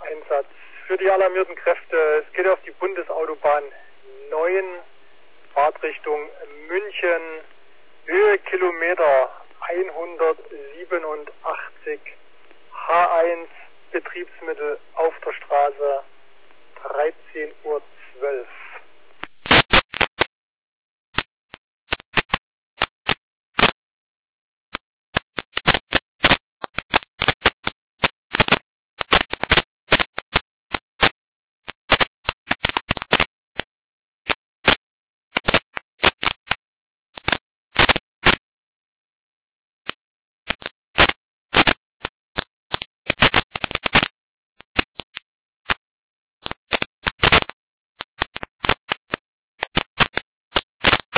Einsatz für die alarmierten Kräfte. Es geht auf die Bundesautobahn 9, Fahrtrichtung München, Höhe Kilometer 187, H1, Betriebsmittel auf der Straße, 13:12 Uhr.